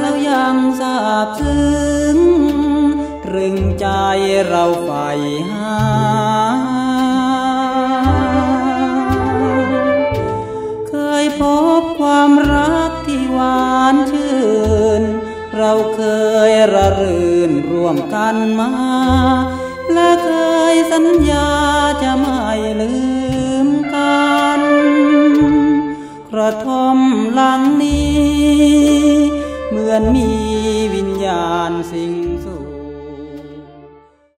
แล้วยังซาบซึ้งตรึงใจเราใฝ่หาเคยพบความรักที่หวานชื่นเราเคยระรื่นร่วมกันมาและเคยสัญญาจะไม่ลืมกันกระท่อมหลังนี้เหมือนมีวิญญาณสิงสู่